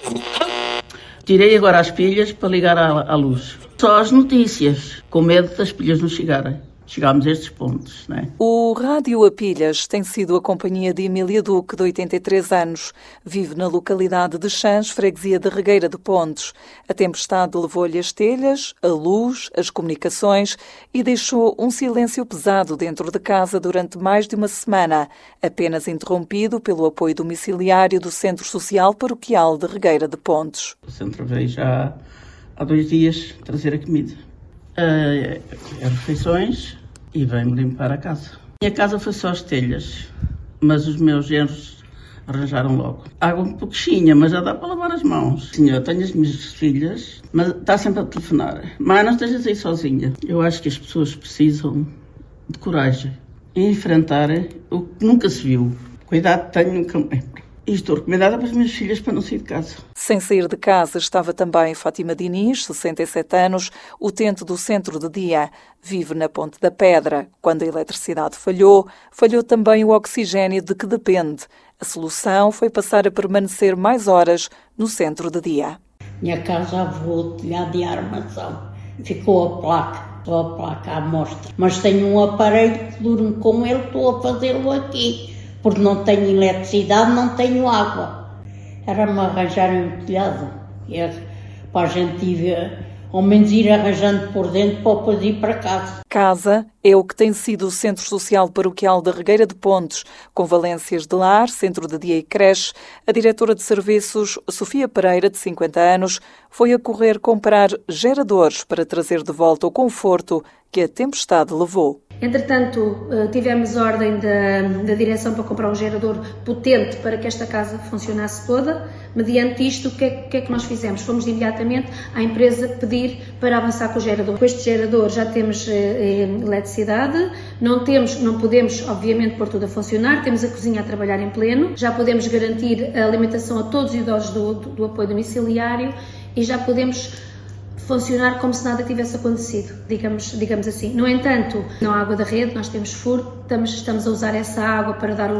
Tirei agora as pilhas para ligar à luz. Só as notícias, com medo das pilhas não chegarem. Chegámos a estes pontos, não é? O rádio a pilhas tem sido a companhia de Emília Duque, de 83 anos. Vive na localidade de Chãs, freguesia de Regueira de Pontes. A tempestade levou-lhe as telhas, a luz, as comunicações e deixou um silêncio pesado dentro de casa durante mais de uma semana, apenas interrompido pelo apoio domiciliário do Centro Social Paroquial de Regueira de Pontes. O centro veio já há 2 dias trazer a comida. As refeições e vem-me limpar a casa. Minha casa foi só as telhas, mas os meus genros arranjaram logo. Água um pouquinho, mas já dá para lavar as mãos. Sim, eu tenho as minhas filhas, mas está sempre a telefonar. Mas não estejas aí sozinha. Eu acho que as pessoas precisam de coragem e enfrentar o que nunca se viu. Cuidado tenho, nunca me lembro. E estou recomendada para as minhas filhas para não sair de casa. Sem sair de casa estava também Fátima Diniz, 67 anos, utente do centro de dia. Vive na Ponte da Pedra. Quando a eletricidade falhou também o oxigênio de que depende. A solução foi passar a permanecer mais horas no centro de dia. Minha casa voou telhado de armação. Ficou só a placa à mostra. Mas tenho um aparelho que durmo com ele, estou a fazê-lo aqui. Porque não tenho eletricidade, não tenho água. Era-me arranjarem um telhado. Para a gente ir, ao menos ir arranjando por dentro para depois ir para casa. Casa é o que tem sido o Centro Social Paroquial de Regueira de Pontes, com valências de lar, centro de dia e creche. A diretora de serviços, Sofia Pereira, de 50 anos, foi a correr comprar geradores para trazer de volta o conforto que a tempestade levou. Entretanto, tivemos ordem da direção para comprar um gerador potente para que esta casa funcionasse toda. Mediante isto, o que é que nós fizemos? Fomos imediatamente à empresa pedir para avançar com o gerador. Com este gerador já temos eletricidade, não podemos, obviamente, pôr tudo a funcionar, temos a cozinha a trabalhar em pleno, já podemos garantir a alimentação a todos os idosos do apoio domiciliário e já podemos funcionar como se nada tivesse acontecido, digamos assim. No entanto, não há água da rede, nós temos furo, estamos a usar essa água para dar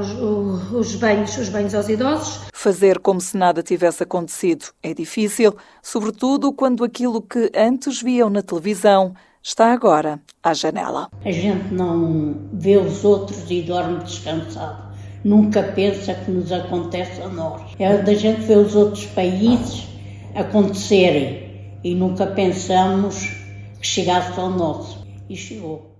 os banhos aos idosos. Fazer como se nada tivesse acontecido é difícil, sobretudo quando aquilo que antes viam na televisão está agora à janela. A gente não vê os outros e dorme descansado. Nunca pensa que nos acontece a nós. É da gente ver os outros países acontecerem. E nunca pensamos que chegasse ao nosso. E chegou.